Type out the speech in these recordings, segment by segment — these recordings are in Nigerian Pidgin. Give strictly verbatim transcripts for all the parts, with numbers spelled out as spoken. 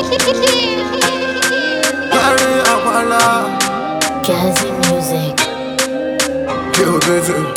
Carry Aquala, Kazi Music. Kill Busy.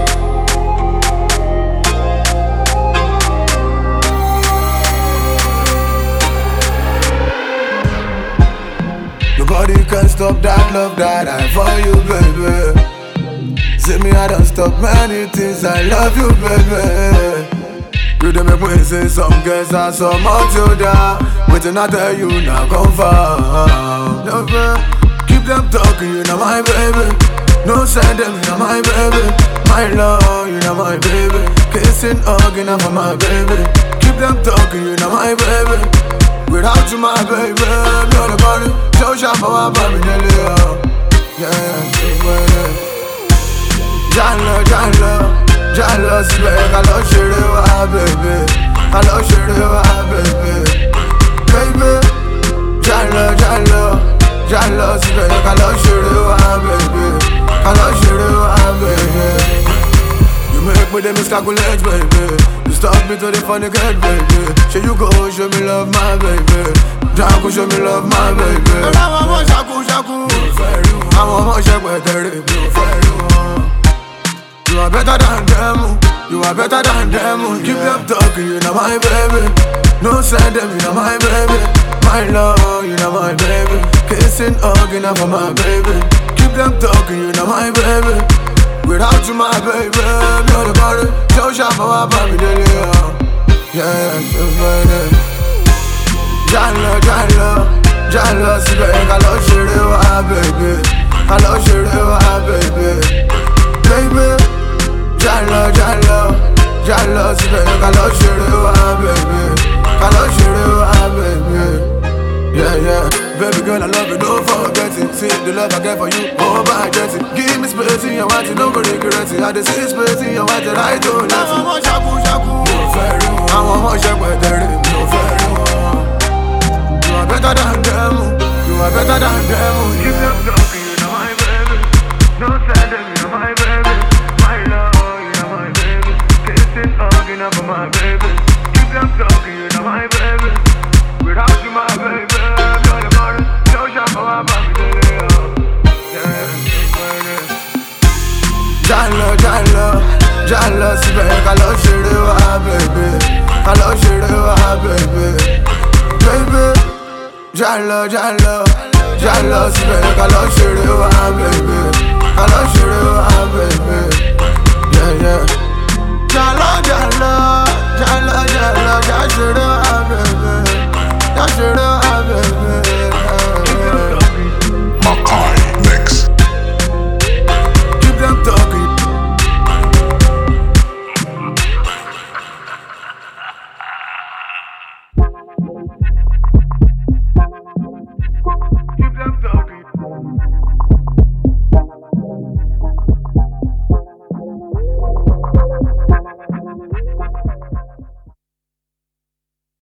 Nobody can stop that love that I for you, baby. See me, I don't stop many things. I love you, baby. You dey make me say some girls are so much older. Waiting I tell you now, confirm. Never keep them talking, you know my baby. No send them, you know my baby. My love, you know my baby. Kissing, hugging, for my baby. Keep them talking, you know my baby. Without you, my baby, you're the body. Show shop for my baby, yeah, yeah, Jalo, Jalo. Jalo, síbẹ̀ ká lọ ṣeré wá, baby. Ká lọ ṣeré wá, baby. Baby, Jalo, Jalo. Jalo, síbẹ̀ ká lọ ṣeré wá, baby. Ká lọ ṣeré wá, baby. You make me dey miscalculate, baby. You stop me to the funny get, baby. Say you go show me love, my baby. Down go show me love, my baby. Àwọn ọmọ ṣakú ṣakú. Àwọn ọmọ ṣẹpẹtẹrẹ. You are better than them, you are better than them. Keep them talking, you know my baby. No send them, you know my baby. My love, you know my baby. Kissing, hugging for my baby. Keep them talking, you know my baby. Without you, my baby, you're the body. Show shop for my baby, yeah, yeah, baby. Jalo, Jalo, Jalo, síbẹ̀ ká lọ ṣeré wá, baby. Ká lọ ṣeré wá, baby. Baby. Jalo, Jalo, Jalo, síbẹ̀ ká lọ ṣeré wá, baby. Ká lọ ṣeré wá, baby. Yeah, yeah. Baby girl, I love you, don't forget it. See the love I get for you, oh, I get it. Give me space in your heart, you don't go regret it. I just see space in your heart, that I don't let it. Àwọn ọmọ ṣakú ṣakú, mi ò fẹ́ rí wọn. Àwọn ọmọ ṣẹpẹtẹrẹ, mi ò fẹ́ rí wọn. You are better than them, you are better than them. Keep them talking, you know my baby. No send them, you know my baby. My love. Hugging up for my baby. Keep them talking, you know my baby. Without you, my baby, you're the body. Show shop for my baby, yeah, Jalo, Jalo, Jalo, síbẹ̀ ká lọ ṣeré wá, baby. Ká lọ ṣeré wá, baby. Baby, Jalo, Jalo, Jalo, síbẹ̀ ká lọ ṣeré wá, baby. Ká lọ ṣeré wá, baby. Yeah, yeah. Jalo, Jalo, Jalo, Jalo, Jalo,